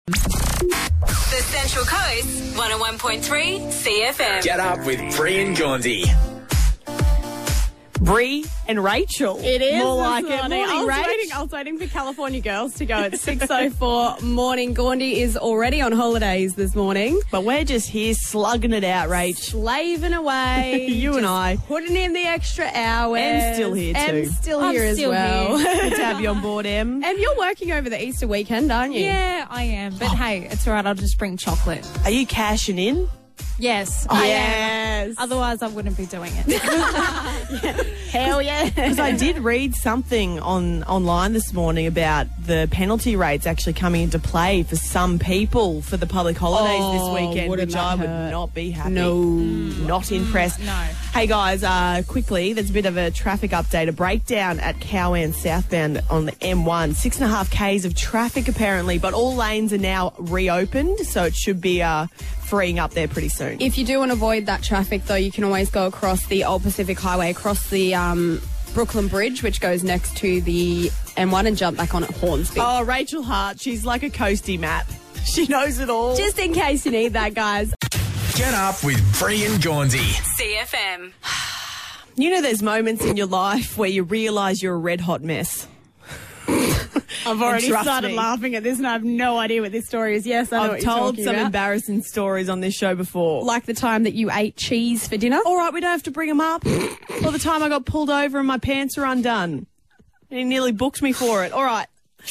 The Central Coast 101.3 CFM. Get up with Bree and Gandhi. Bree and Rachel. It is more this like it. morning. Morning, I was waiting for California girls to go at 6:04 morning. Gandhi is already on holidays this morning. But we're just here slugging it out, Rach. Slaving away. You and I. Putting in the extra hours. Em's still here too. Em's still here as still well. Good to have you on board, Em. And you're working over the Easter weekend, aren't you? Yeah, I am. But hey, it's all right. I'll just bring chocolate. Are you cashing in? Yes. Oh, I yes. am. Otherwise, I wouldn't be doing it. Hell yeah. Because I did read something online this morning about the penalty rates actually coming into play for some people for the public holidays this weekend, wouldn't which that I would hurt? not be happy. No. Not impressed. No. Hey guys, quickly, there's a bit of a traffic update, a breakdown at Cowan southbound on the M1. 6.5 Ks of traffic apparently, but all lanes are now reopened, so it should be freeing up there pretty soon. If you do want to avoid that traffic, though, you can always go across the Old Pacific Highway, across the Brooklyn Bridge, which goes next to the M1, and jump back on at Hornsby. Oh, Rachel Hart, she's like a coastie map. She knows it all. Just in case you need that, guys. Get up with Bree and Gandhi. CFM. You know, there's moments in your life where you realise you're a red hot mess. I've already trust started me. laughing at this, and I have no idea what this story is. Yes, I know I've what you're told talking some about. embarrassing stories on this show before. Like the time that you ate cheese for dinner. All right, we don't have to bring them up. Or the time I got pulled over and my pants were undone. He nearly booked me for it. All right.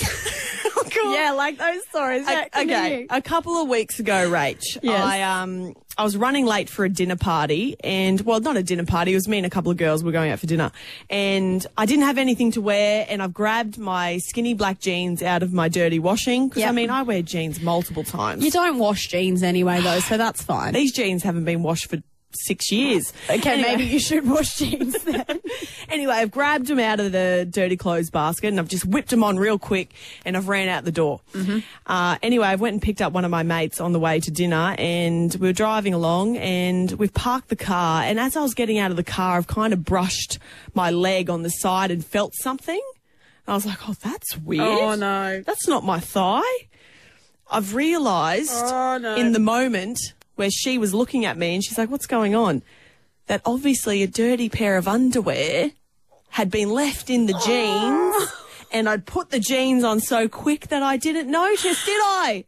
Yeah, like those stories. Yeah, Okay, continue. a couple of weeks ago, Rach, Yes. I was running late for a dinner party, and, well, not a dinner party, it was me and a couple of girls were going out for dinner, and I didn't have anything to wear, and I've grabbed my skinny black jeans out of my dirty washing, because, Yep. I mean, I wear jeans multiple times. You don't wash jeans anyway, though, so that's fine. These jeans haven't been washed for 6 years. Okay, Anyway. maybe you should wash jeans then. Anyway, I've grabbed them out of the dirty clothes basket and I've just whipped them on real quick and I've ran out the door. Anyway, I went and picked up one of my mates on the way to dinner and we were driving along and we've parked the car, and as I was getting out of the car, I've kind of brushed my leg on the side and felt something. I was like, oh, that's weird. Oh, no. That's not my thigh. I've realised in the moment where she was looking at me and she's like, what's going on? That obviously a dirty pair of underwear had been left in the jeans and I'd put the jeans on so quick that I didn't notice, did I?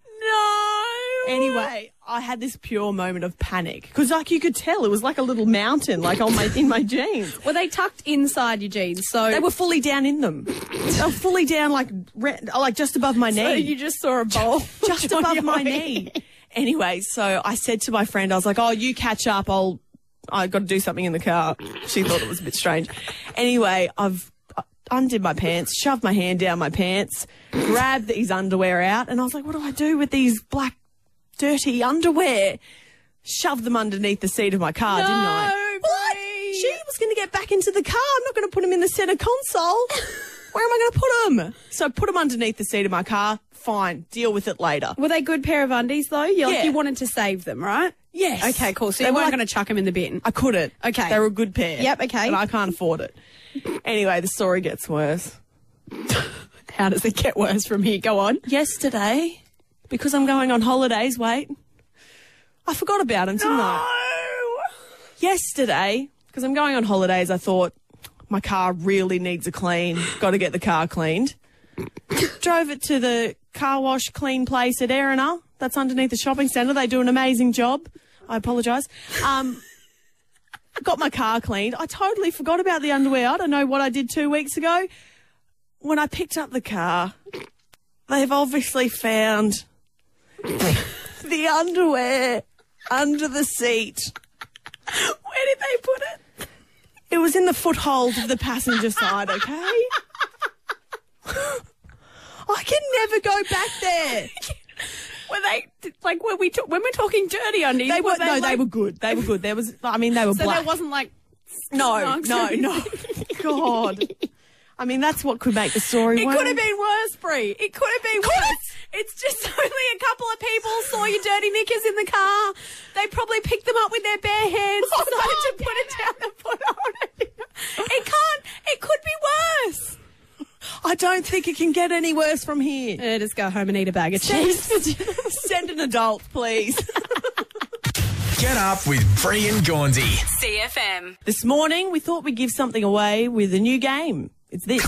No. Anyway, I had this pure moment of panic because, like, you could tell it was like a little mountain, like in my jeans. Were they tucked inside your jeans? So They were fully down in them. They were fully down, like just above my knee. So you just saw a bowl Just on above your my knee. knee. Anyway, so I said to my friend, I was like, oh, you catch up. I've got to do something in the car. She thought it was a bit strange. Anyway, I've undid my pants, shoved my hand down my pants, grabbed these underwear out, and I was like, what do I do with these black, dirty underwear? Shoved them underneath the seat of my car, didn't I? What? Bree. She was going to get back into the car. I'm not going to put them in the centre console. Where am I going to put them? So I put them underneath the seat of my car. Fine, deal with it later. Were they good pair of undies, though? Yeah. You wanted to save them, right? Yes. Okay, cool. So They you were weren't like- going to chuck them in the bin. I couldn't. Okay. They were a good pair. Yep, okay. And I can't afford it. Anyway, the story gets worse. How does it get worse from here? Go on. Yesterday, because I'm going on holidays, wait, I forgot about them, didn't I? Yesterday, because I'm going on holidays, I thought my car really needs a clean. Got to get the car cleaned. Drove it to the car wash clean place at Erina. That's underneath the shopping centre. They do an amazing job. I apologise. Got my car cleaned. I totally forgot about the underwear. I don't know what I did 2 weeks ago. When I picked up the car, they've obviously found the underwear under the seat. Where did they put it? It was in the foothold of the passenger side, okay? I can never go back there. Were they, like, when we're talking dirty undies? They were like- they were good. They were good. They were So black. there wasn't, like, no. God. I mean, that's what could make the story It worse. could have been worse, Bree. It could have been worse. It's just only a couple of people saw your dirty knickers in the car. They probably picked them up with their bare hands, decided to put it down and put it on. It could be worse. I don't think it can get any worse from here. Just go home and eat a bag of cheese. Send an adult, please. Get up with Free and Gaunsey. CFM. This morning, we thought we'd give something away with a new game. It's this.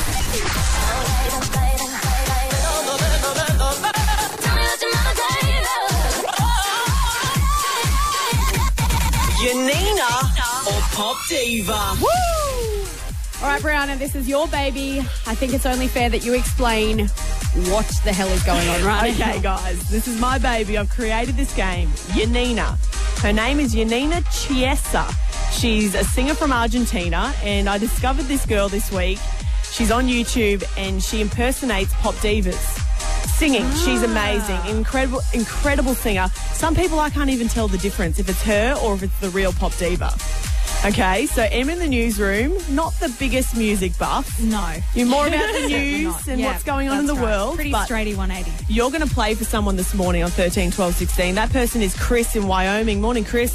Yanina or Pop Diva? Woo! All right, Brianna, this is your baby. I think it's only fair that you explain what the hell is going on right now. Okay, guys, this is my baby. I've created this game. Yanina. Her name is Yanina Chiesa. She's a singer from Argentina, and I discovered this girl this week. She's on YouTube, and she impersonates pop divas. Singing. She's amazing. Incredible singer. Some people, I can't even tell the difference if it's her or if it's the real pop diva. Okay, so Em in the newsroom, not the biggest music buff. No. You're more about the Definitely news not. and Yeah, what's going on in the that's right. world. Pretty but straighty 180. you're going to play for someone this morning on 13, 12, 16. That person is Chris in Wyoming. Morning, Chris.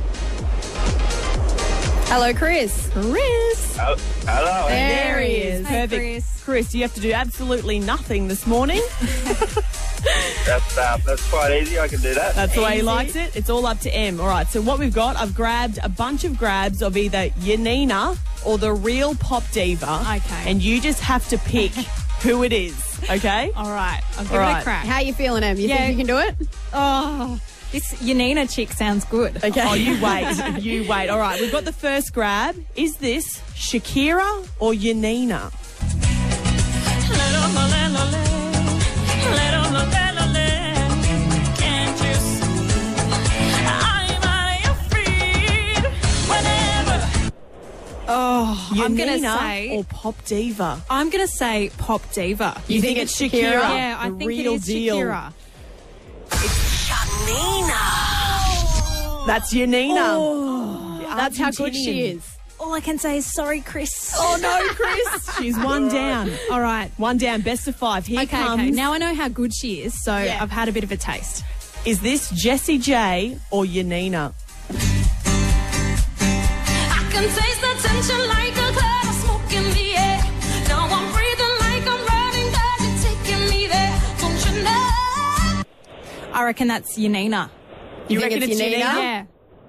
Hello, Chris. Chris. Hello. There he is. Hey, Perfect. Chris, you have to do absolutely nothing this morning. That's quite easy. I can do that. That's the way he Easy. likes it. It's all up to Em. All right, so what we've got, I've grabbed a bunch of grabs of either Yanina or the real pop diva. Okay. And you just have to pick who it is, okay? All right, I'll give All it right. a crack. How you feeling, Em? You Yeah. think you can do it? Oh, this Yanina chick sounds good. Okay. Oh, you wait. You wait. All right, we've got the first grab. Is this Shakira or Yanina? Oh, I'm gonna Yanina say or pop diva? I'm gonna say pop diva. You think it's Shakira? Yeah, I The think real it is deal. Shakira. That's Yanina. Oh, that's how good she Argentinian. is. All I can say is sorry, Chris. Oh no, Chris. She's one down. All right. One down, best of 5. Here comes. Okay. Now I know how good she is, so Yeah. I've had a bit of a taste. Is this Jessie J or Yanina? I can taste the tension like a cloud of smoke in the air. Now I'm breathing like I'm running, God, you're taking me there. Don't you know? I reckon that's Yanina. You think reckon it's it's Yanina? Yanina? Yeah.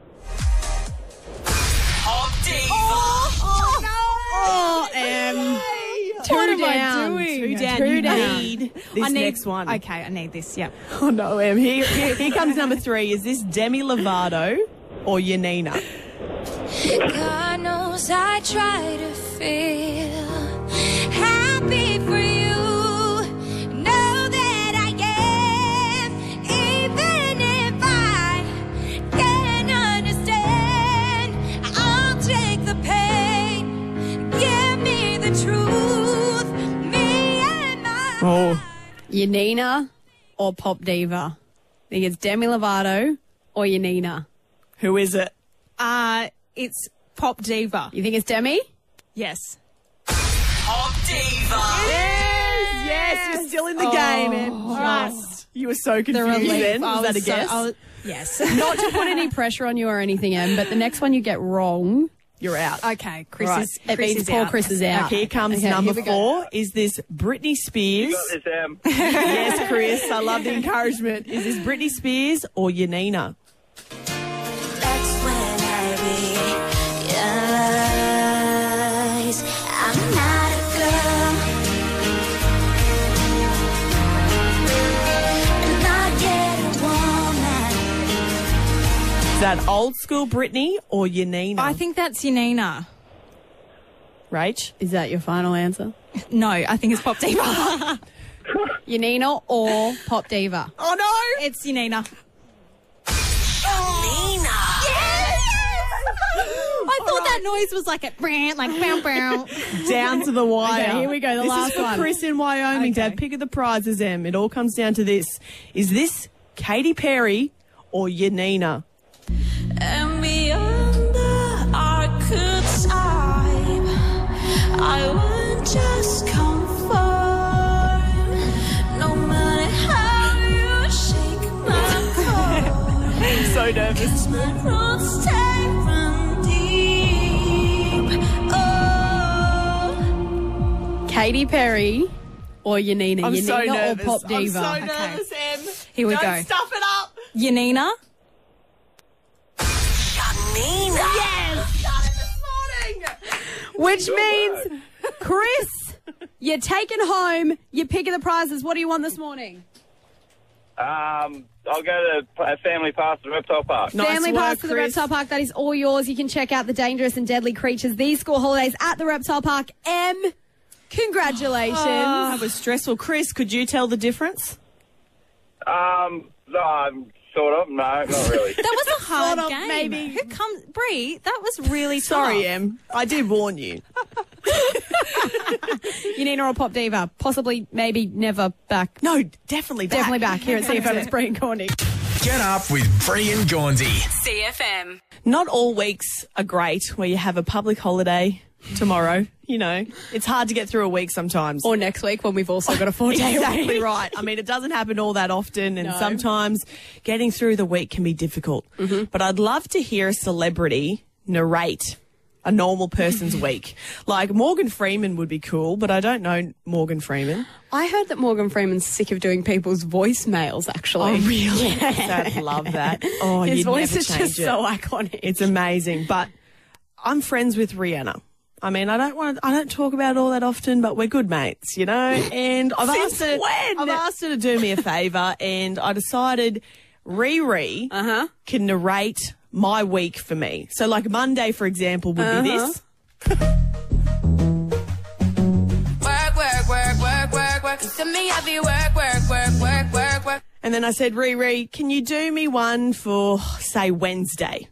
Oh, Em. Two What am I down. doing? Two down. Two You down. need this I need next one. Okay, I need this. Yep. Oh no, Em. Here comes number 3. Is this Demi Lovato or Yanina? God knows I try to feel happy for you. Know that I am, even if I can't understand. I'll take the pain. Give me the truth. Me and my Oh, Yanina or pop diva? Think it's Demi Lovato or Yanina? who is it? It's pop diva. You think it's Demi? Yes. Yes, you're still in the game, Em. Just. You were so confused then. Was that a guess? Yes. Not to put any pressure on you or anything, Em, but the next one you get wrong, You're out. Okay, Chris Right. is. it Chris means is poor out. Chris is out. Here comes Okay, number here we go. 4. Is this Britney Spears? Got this, Yes, Chris. I love the encouragement. Is this Britney Spears or Yanina? That's when I realize I'm not a girl, not yet a woman. Is that old school Britney or Yanina? I think that's Yanina. Rach? Is that your final answer? No, I think it's pop diva. Yanina or pop diva? Oh no! It's Yanina. I thought that noise was like a brand, like bow bow. Down to the wire. Okay, here we go, the this last is for one. Chris in Wyoming. Okay. Dad, pick of the prizes, Em. It all comes down to this. Is this Katy Perry or Yanina? And beyond the archetype, I would just conform. No matter how you shake my core, So nervous. my roots take run deep. Oh. Katy Perry Or Yanina. I'm so Yanina or nervous. Pop Diva. I'm so Okay. nervous, Em. Here we Don't go. stuff it up. Yanina. Which means, Chris, you're taking home, you're picking the prizes. What do you want this morning? I'll go to a family pass to the Reptile Park. Nice Family work, pass to the Chris. Reptile Park. That is all yours. You can check out the dangerous and deadly creatures. These school holidays at the Reptile Park. Congratulations. That was stressful. Chris, could you tell the difference? No, sort of. No, not really. That was a hard Sort of, game. maybe. Who comes, Brie? That was really Sorry, tough. Em. I did warn you. Yanina or Pop Diva. Possibly, maybe, never back. No, definitely back. Definitely back here at CFM. It's Brie and Corny. Get up with Brie and Gornsey. CFM. Not all weeks are great where you have a public holiday tomorrow. You know, it's hard to get through a week sometimes. Or next week when we've also got a 4-day Exactly week. right. I mean, it doesn't happen all that often, and No. sometimes getting through the week can be difficult. But I'd love to hear a celebrity narrate a normal person's week. Like Morgan Freeman would be cool, but I don't know Morgan Freeman. I heard that Morgan Freeman's sick of doing people's voicemails, actually. really? I'd love that. Oh, His you'd voice never is change just it. so iconic. It's amazing. But I'm friends with Rihanna. I mean, I don't talk about it all that often, but we're good mates, you know? And I've asked her to do me a favour, and I decided Riri can narrate my week for me. So like Monday, for example, would be this. And then I said, Riri, can you do me one for, say, Wednesday?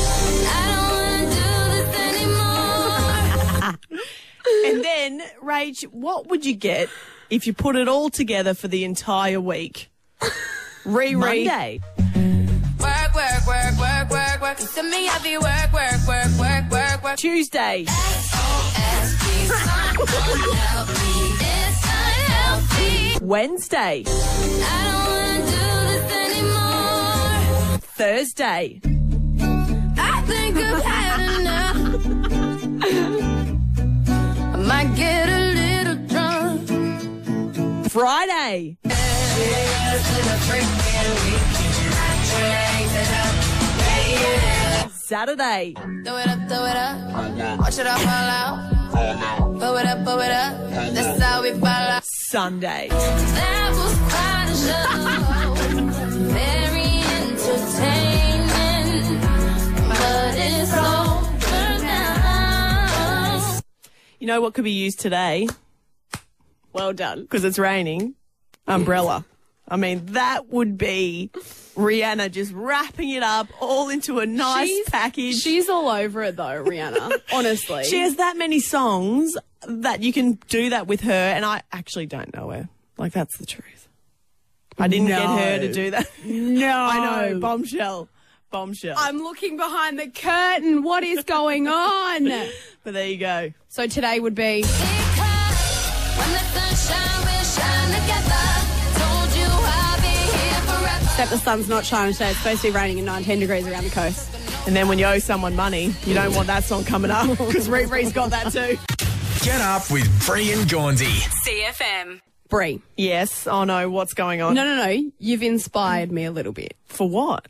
And then, Rach, what would you get if you put it all together for the entire week? Riri. Monday. Tuesday. Wednesday. Thursday. Might get a little drunk. Friday. Saturday. Throw it up. Watch it all fall out. Blow it up, that's how we fall out. Sunday. That was quite a show. Very entertaining. But it's over now. You know what could be used today? Well done. Because it's raining. Umbrella. I mean, that would be Rihanna just wrapping it up all into a nice package. She's all over it, though, Rihanna. Honestly. She has that many songs that you can do that with her, and I actually don't know her. Like, that's the truth. I didn't get her to do that. No. I know. Bombshell. I'm looking behind the curtain. What is going on? But there you go. So today would be... Because when the sunshine will shine together. Told you I'll be here forever. Except the sun's not shining today. It's supposed to be raining and 9-10 degrees around the coast. And then when you owe someone money, you don't want that song coming up because Riri's got that too. Get up with Brie and Gornsey. CFM. Brie. Yes. Oh no, what's going on? No. You've inspired me a little bit For what?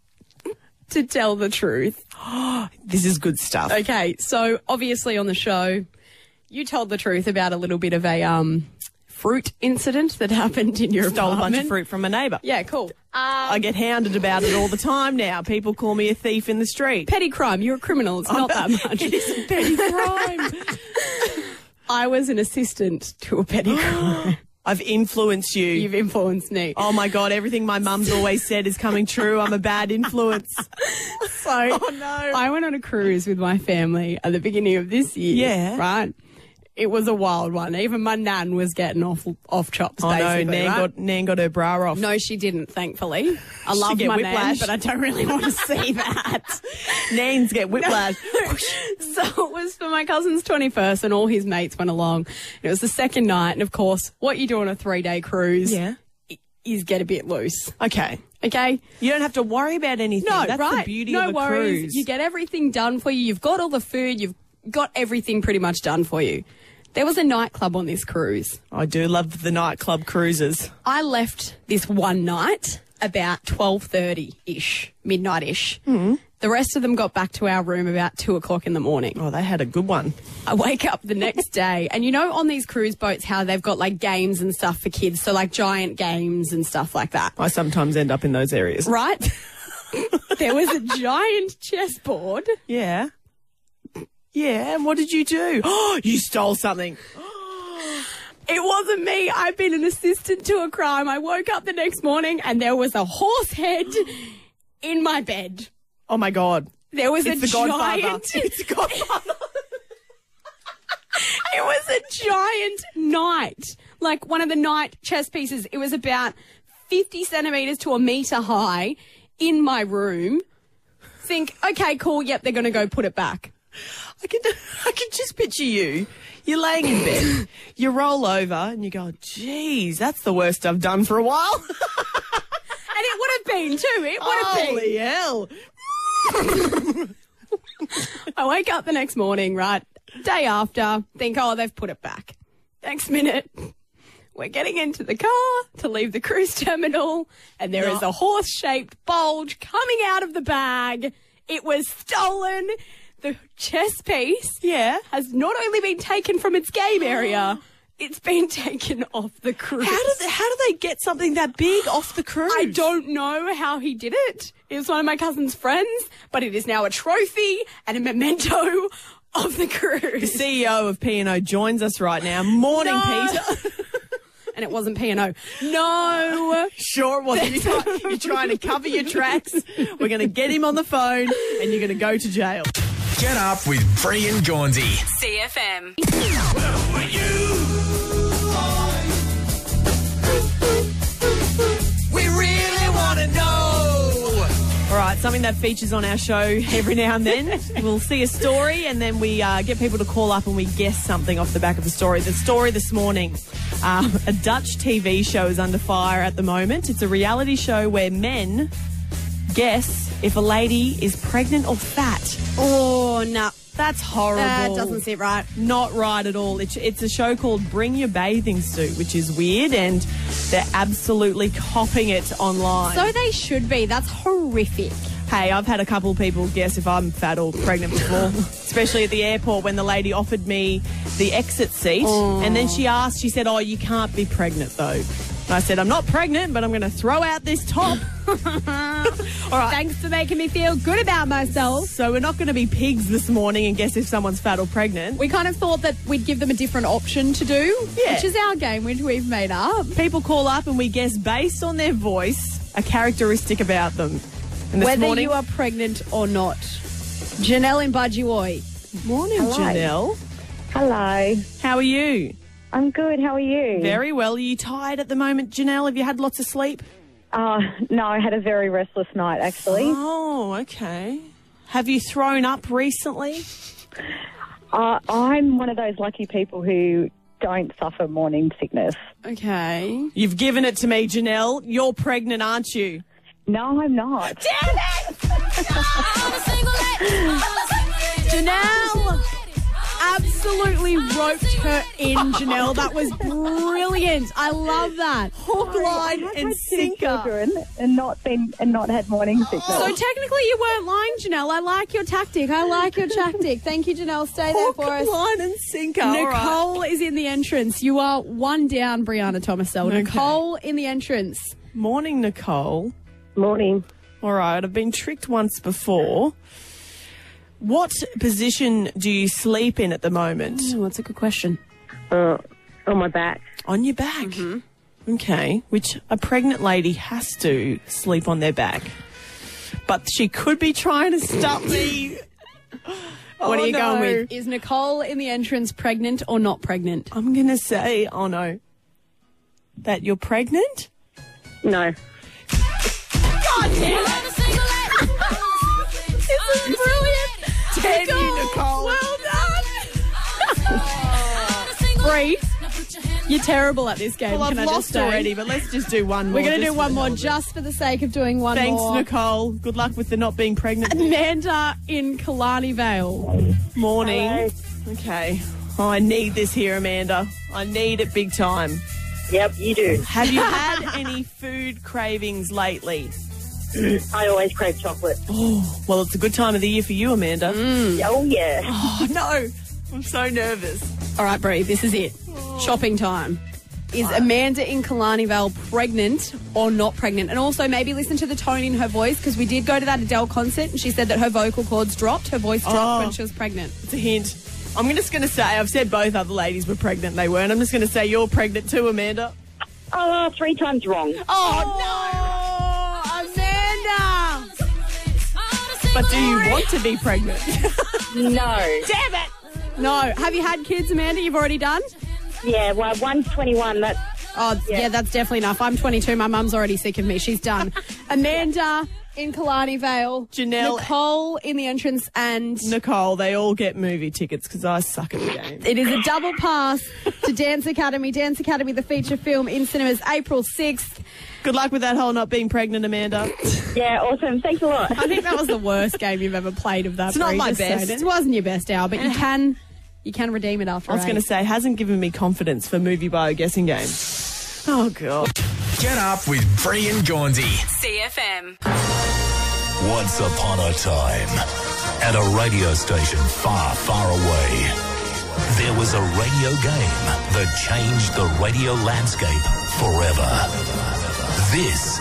to tell the truth. This is good stuff. Okay, so obviously on the show, you told the truth about a little bit of a fruit incident that happened in your Stole a bunch apartment. of fruit from a neighbour. Yeah, cool. I get hounded about it all the time now. People call me a thief in the street. Petty crime. You're a criminal. It's not that much. It is a petty crime. I was an assistant to a petty crime. I've influenced you. You've influenced me. Oh my God, everything my mum's always said is coming true. I'm a bad influence. So no. I went on a cruise with my family at the beginning of this year. Yeah. Right? It was a wild one. Even my nan was getting off chops, Oh no, basically. right? Nan got her bra off. No, she didn't, thankfully. I love get my whiplash. nan, but I don't really want to see that. Nans get whiplash. So it was for my cousin's 21st and all his mates went along. It was the second night. And, of course, what you do on a 3-day cruise Yeah. is get a bit loose. Okay. Okay? You don't have to worry about anything. No, That's right. the beauty no of a worries. cruise. You get everything done for you. You've got all the food. You've got everything pretty much done for you. There was a nightclub on this cruise. I do love the nightclub cruises. I left this one night about 12:30-ish, midnight-ish. The rest of them got back to our room about 2 o'clock in the morning. Oh, they had a good one. I wake up the next day, and you know on these cruise boats how they've got like games and stuff for kids, so like giant games and stuff like that. I sometimes end up in those areas. Right? There was a giant chessboard. Yeah. Yeah, and what did you do? Oh, you stole something. It wasn't me. I've been an assistant to a crime. I woke up the next morning and there was a horse head in my bed. Oh, my God. There was It's a the Godfather. giant... It's the Godfather. It was a giant knight. Like one of the knight chess pieces. It was about 50 centimetres to a metre high in my room. Think, okay, cool, yep, they're going to go put it back. I can just picture you. You're laying in bed, you roll over and you go, geez, that's the worst I've done for a while. And it would have been too. It would have been. Holy hell. I wake up the next morning, right, day after, think, oh, they've put it back. Next minute, we're getting into the car to leave the cruise terminal and there is a horse-shaped bulge coming out of the bag. It was stolen. The chess piece has not only been taken from its game area, it's been taken off the cruise. How do they get something that big off the cruise? I don't know how he did it. It was one of my cousin's friends, but it is now a trophy and a memento of the cruise. The CEO of P&O joins us right now. Morning, No. Peter. And it wasn't P&O. No. Sure it wasn't. You're trying to cover your tracks. We're going to get him on the phone and you're going to go to jail. Get up with Free and Gawnsy. CFM. We really want to know. All right, something that features on our show every now and then. We'll see a story and then we get people to call up and we guess something off the back of the story. The story this morning, a Dutch TV show is under fire at the moment. It's a reality show where men guess if a lady is pregnant or fat. Oh, no. That's horrible. That doesn't sit right. Not right at all. It's a show called Bring Your Bathing Suit, which is weird, and they're absolutely copying it online. So they should be. That's horrific. Hey, I've had a couple of people guess if I'm fat or pregnant before, especially at the airport when the lady offered me the exit seat. And then she said, oh, you can't be pregnant though. And I said, I'm not pregnant, but I'm going to throw out this top. All right. Thanks for making me feel good about myself. So we're not going to be pigs this morning and guess if someone's fat or pregnant. We kind of thought that we'd give them a different option to do, Yeah. which is our game, which we've made up. People call up and we guess based on their voice a characteristic about them. And this Whether morning, you are pregnant or not. Janelle in Budgewoi. morning, Janelle. Hello. How are you? I'm good. How are you? Very well. Are you tired at the moment, Janelle? Have you had lots of sleep? No, I had a very restless night, actually. Oh, okay. Have you thrown up recently? I'm one of those lucky people who don't suffer morning sickness. Okay. You've given it to me, Janelle. You're pregnant, aren't you? No, I'm not. Damn it! Janelle absolutely roped her in, Janelle. That was brilliant. I love that. Hook, line, I've and had 2 sinker. children and not had morning sickness. So technically you weren't lying, Janelle. I like your tactic. Thank you, Janelle. Stay there Hook, for us. line, and sinker. All right. Nicole is in the entrance. You are one down, Brianna Thomasell. Okay. Nicole in the entrance. Morning, Nicole. Morning. All right, I've been tricked once before. What position do you sleep in at the moment? Oh, that's a good question. On my back. On your back. Mm-hmm. Okay, which a pregnant lady has to sleep on their back. But she could be trying to stop me. What are you no. going with? Is Nicole in the entrance pregnant or not pregnant? I'm going to say, oh no, that you're pregnant? No. God damn it! This is brilliant! Damn you, Nicole. Well done. Bree, you're terrible at this game. Well, Can I've I just lost say? already, but let's just do one more. We're going to just do for one the more hell of it. just for the sake of doing one Thanks, more. Nicole. Good luck with the not being pregnant. Amanda in Killarney Vale. Morning. Hello. Okay. Oh, I need this here, Amanda. I need it big time. Yep, you do. Have you had any food cravings lately? I always crave chocolate. Well, it's a good time of the year for you, Amanda. Oh, yeah. Oh, no. I'm so nervous. All right, Brie, this is it. Shopping time. Is Amanda in Killarney Vale pregnant or not pregnant? And also maybe listen to the tone in her voice, because we did go to that Adele concert and she said that her vocal cords dropped, her voice dropped when she was pregnant. It's a hint. I'm just going to say, I've said both other ladies were pregnant. They weren't. I'm just going to say you're pregnant too, Amanda. Oh, 3 times wrong. Oh, no! Amanda! But do you want to be pregnant? No. Damn it! No. Have you had kids, Amanda? You've already done? Yeah, well, one's 21. That's Oh, yeah, that's definitely enough. I'm 22. My mum's already sick of me. She's done. Amanda in Killarney Vale. Janelle. Nicole in the entrance, and Nicole, they all get movie tickets because I suck at the game. it is a double pass to Dance Academy. Dance Academy, the feature film in cinemas April 6th. Good luck with that whole not being pregnant, Amanda. yeah, awesome. Thanks a lot. I think that was the worst game you've ever played of that. It's not Brie, my just saying. best. It wasn't your best hour, but you can redeem it after I was going to say, it hasn't given me confidence for movie bio guessing game. Oh, God. Get up with Brie and Gaunsey. CFM. Once upon a time, at a radio station far, far away, there was a radio game that changed the radio landscape forever. This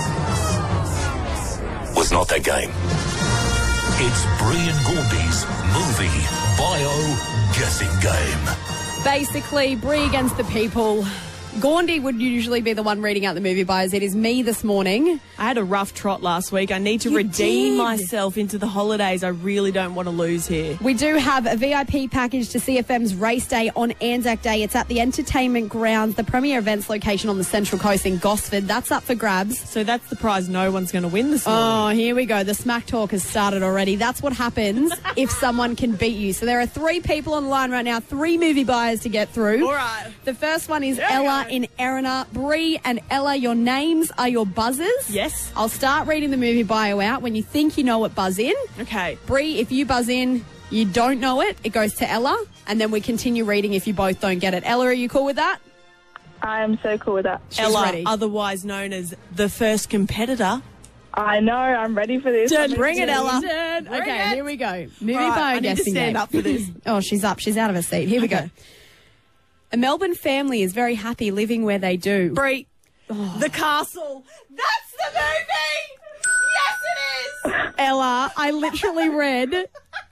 was not that game. It's Brie and Gaunsey's movie bio guessing game. Basically, Brie against the people. Gaunsey would usually be the one reading out the movie bios. It is me this morning. I had a rough trot last week. I need to You redeem did. myself into the holidays. I really don't want to lose here. We do have a VIP package to CFM's race day on Anzac Day. It's at the Entertainment Grounds, the premier events location on the Central Coast in Gosford. That's up for grabs. So that's the prize no one's going to win this morning. Oh, here we go. The smack talk has started already. That's what happens if someone can beat you. So there are 3 people on the line right now, 3 movie buyers to get through. All right. The first one is Ella in Erina. Brie and Ella, your names are your buzzers. Yes. I'll start reading the movie bio out. When you think you know it, buzz in. Okay. Brie, if you buzz in, you don't know it, it goes to Ella, and then we continue reading if you both don't get it. Ella, are you cool with that? I'm so cool with that. She's Ella, ready. otherwise known as the first competitor. I know. I'm ready for this. Bring it, Ella. Bring Okay, it. here we go. Movie Right, bio I need to guessing stand game. up for this. Oh, she's up. She's out of her seat. Here we go. A Melbourne family is very happy living where they do. Brie. The Castle. That's the movie! Yes, it is! Ella, I literally read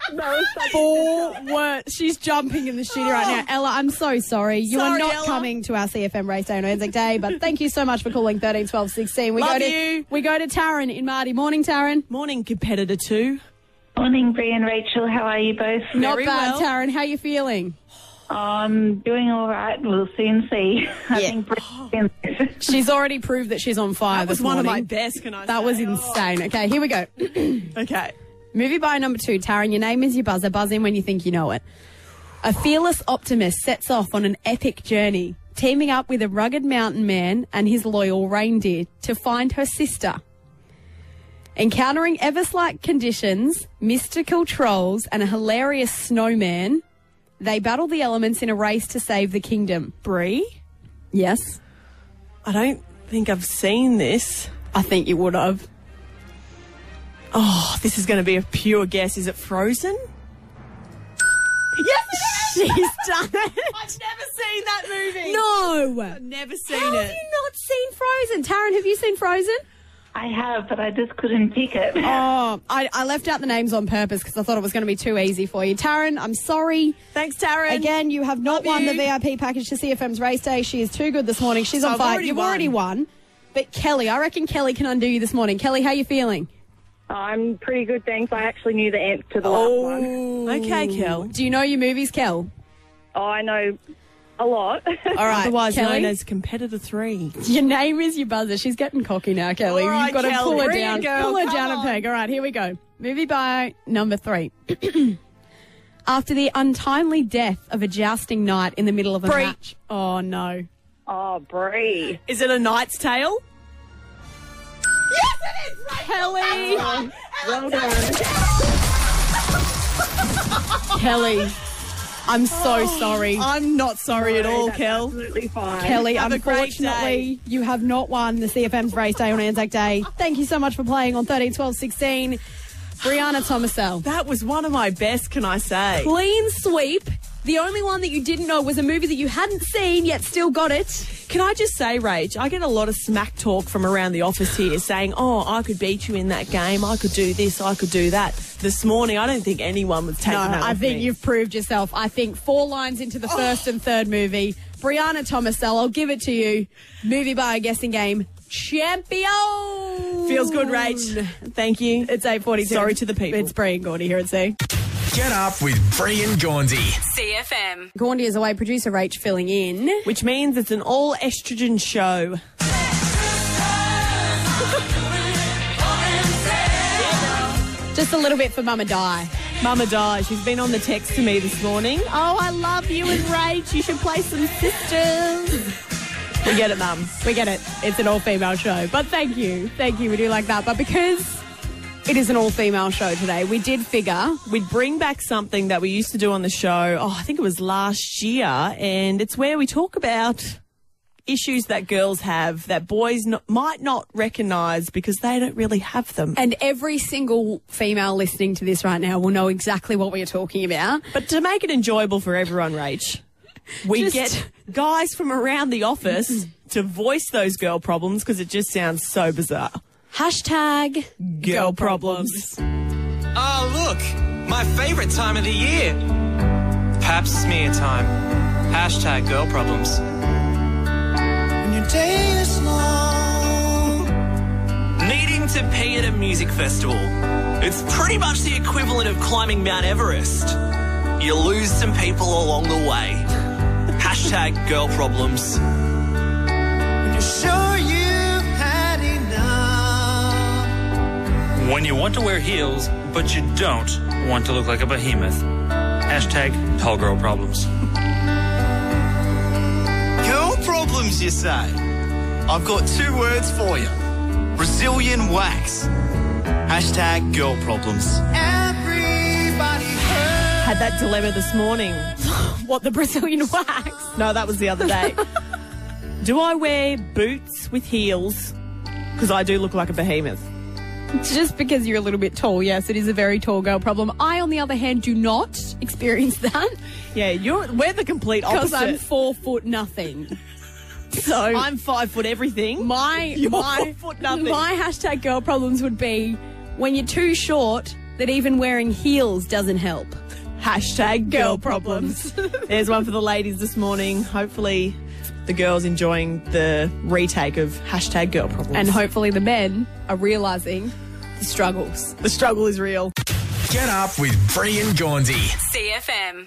4 words. She's jumping in the studio right now. Ella, I'm so sorry. You are Sorry, not Ella. coming to our CFM race day on Anzac Day, but thank you so much for calling 13 12 16. We Love go to you. We go to Taryn in Marty. Morning, Taryn. Morning, competitor 2. Morning, Brie and Rachel. How are you both? Not Very bad, well. Taryn. How you feeling? I'm doing all right. We'll soon see. I think Brie wins this. She's already proved that she's on fire That was this one of my morning. best, can I That say? was insane. Okay, here we go. Okay. Movie bio number 2. Taryn, your name is your buzzer. Buzz in when you think you know it. A fearless optimist sets off on an epic journey, teaming up with a rugged mountain man and his loyal reindeer to find her sister. Encountering ever-slight conditions, mystical trolls, and a hilarious snowman, they battle the elements in a race to save the kingdom. Brie? Yes? I don't think I've seen this. I think you would have. Oh, this is going to be a pure guess. Is it Frozen? Yes, it is! She's done it. I've never seen that movie. No! I've never seen How have it. you not seen Frozen? Taryn, have you seen Frozen? I have, but I just couldn't pick it. Oh, I left out the names on purpose because I thought it was going to be too easy for you. Taryn, I'm sorry. Thanks, Taryn. Again, you have not Love won you. the VIP package to CFM's race day. She is too good this morning. She's So on I've fire. already You've won. already won. But Kelly, I reckon Kelly can undo you this morning. Kelly, how you feeling? I'm pretty good, thanks. I actually knew the answer to the last one. Okay, Kel. Do you know your movies, Kel? Oh, I know a lot. All right, Otherwise Kelly. known as competitor 3. Your name is your buzzer. She's getting cocky now, Kelly. All right, You've got to Kelly. pull her Bring it, down. girl. Pull her Come down on. a peg. All right, here we go. Movie bio number 3. After the untimely death of a jousting knight in the middle of a Brie. match. Oh, no. Oh, Brie. Is it A Knight's Tale? Yes, it is! Right. Kelly. Well done. Kelly. I'm so sorry. I'm not sorry at all, That's Kel. absolutely fine. Kelly, Have a great unfortunately, you have not won the CFM's race day on Anzac Day. Thank you so much for playing on 13, 12, 16. Brianna Tomasel. That was one of my best, can I say? Clean sweep. The only one that you didn't know was a movie that you hadn't seen yet still got it. Can I just say, Rach, I get a lot of smack talk from around the office here saying, oh, I could beat you in that game, I could do this, I could do that. This morning, I don't think anyone was taking that I off think me. you've proved yourself. I think 4 lines into the first and third movie, Brianna Tomasel, I'll give it to you. Movie by a guessing game. Champion! Feels good, Rach. Thank you. It's 8:42. Sorry to the people. It's Brie and Gordy here at C. Get up with Brie and Gordy. CFM. Gordy is away, producer Rach filling in. Which means it's an all estrogen show. Just a little bit for Mama Di. Mama Di, she's been on the text to me this morning. Oh, I love you and Rach. You should play some sisters. We get it, Mum. We get it. It's an all-female show. But thank you. Thank you. We do like that. But because it is an all-female show today, we did figure we'd bring back something that we used to do on the show. Oh, I think it was last year. And it's where we talk about issues that girls have that boys might not recognise because they don't really have them. And every single female listening to this right now will know exactly what we are talking about. But to make it enjoyable for everyone, Rach, we get guys from around the office to voice those girl problems because it just sounds so bizarre. Hashtag Girl problems. Oh, look, my favourite time of the year. Pap smear time. Hashtag girl problems. When your day is long. Needing to pee at a music festival. It's pretty much the equivalent of climbing Mount Everest. You lose some people along the way. Hashtag girl problems. When you're sure you've had enough. When you want to wear heels, but you don't want to look like a behemoth. Hashtag tall girl problems. Girl problems, you say? I've got 2 words for you. Brazilian wax. Hashtag girl problems. Everybody Had that dilemma this morning. What, the Brazilian wax? No, that was the other day. Do I wear boots with heels? Because I do look like a behemoth. Just because you're a little bit tall, yes, it is a very tall girl problem. I, on the other hand, do not experience that. Yeah, we're the complete opposite. Because I'm 4 foot nothing. So I'm 5 foot everything. You're 4 foot nothing. My hashtag girl problems would be when you're too short that even wearing heels doesn't help. Hashtag girl problems. There's one for the ladies this morning. Hopefully the girls enjoying the retake of hashtag girl problems. And hopefully the men are realising the struggles. The struggle is real. Get up with Brie and Gordy. CFM.